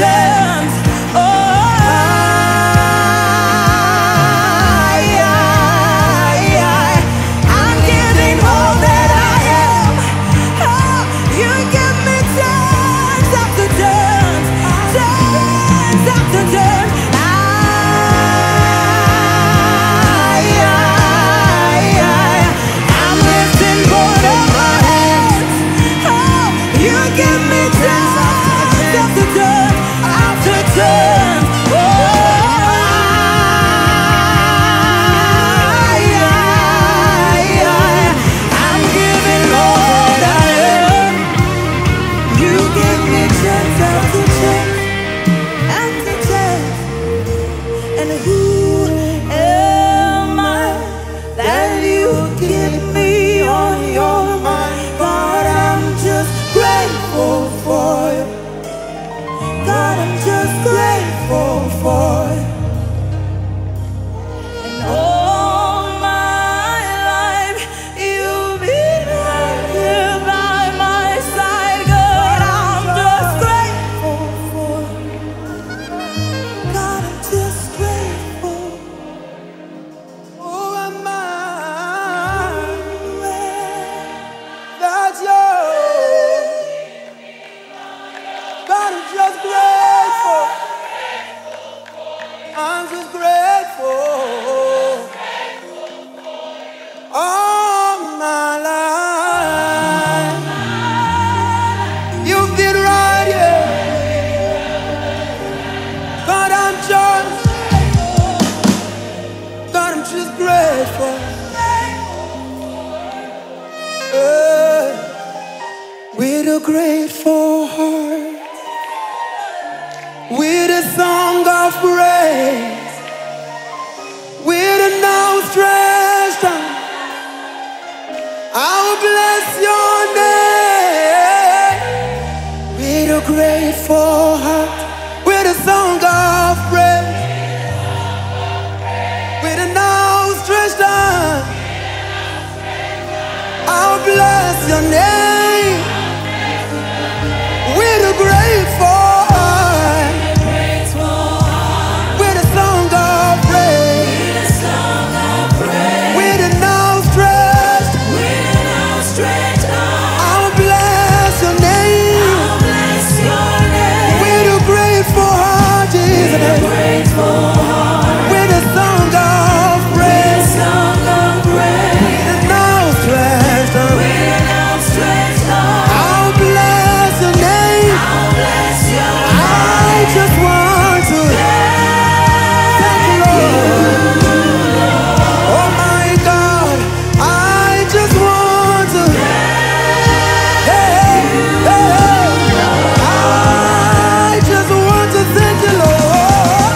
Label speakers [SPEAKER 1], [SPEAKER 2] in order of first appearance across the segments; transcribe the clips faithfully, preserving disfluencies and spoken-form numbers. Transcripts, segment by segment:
[SPEAKER 1] turns. Oh, I, I, I, I'm giving all that I am. Oh, you give me turns after turns, turns after turns. I, I, I, I'm lifting both of my hands. Oh, you give me turns after turns, after turns. Oh, I, I, I, I'm giving all that I am. You give me chance after chance after chance. And who am I that you give me on your mind? God, I'm just grateful for you. God, I'm just grateful for you. And all my life you've been right here by my side. God, I'm just grateful for you. God, I'm just grateful. Oh, am I? That's you. God, I'm just grateful. I'm just grateful. All my life you've been right here. God, I'm just, God, I'm just grateful. Uh, with a grateful heart, with a song of praise, with an outstretched arm, I will bless your name. With a grateful heart, with a song of praise, with an outstretched arm, I'll bless your name. With a grateful heart, with a song of praise, with an outstretched, I'll bless your name. With a grateful heart, Jesus, with a song of praise, with an outstretched arm, I'll bless your name. I just want to thank you, Lord. Oh my God, I just want to, hey, hey, I just want to thank you, Lord.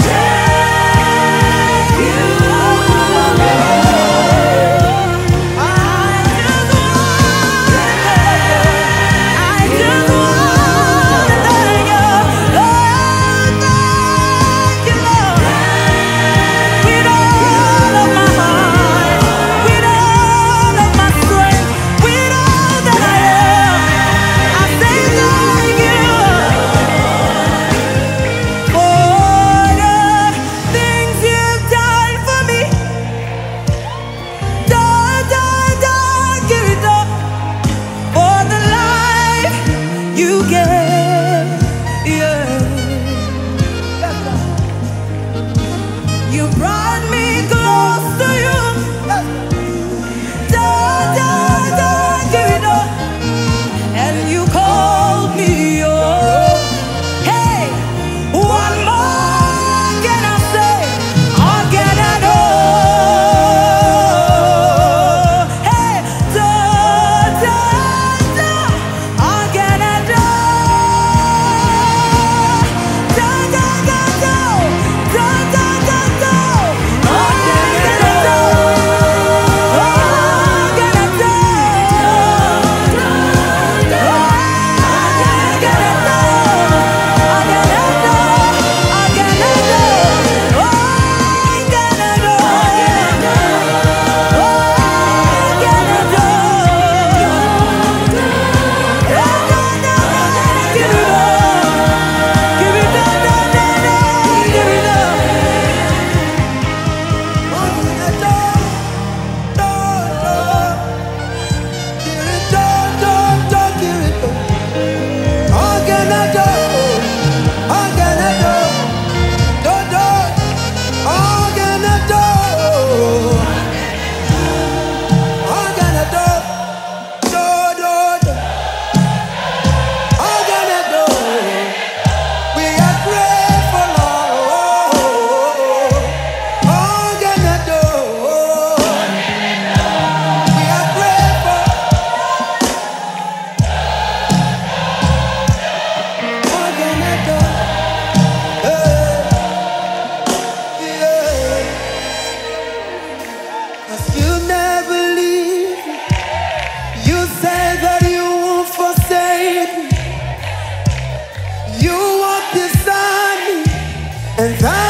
[SPEAKER 1] and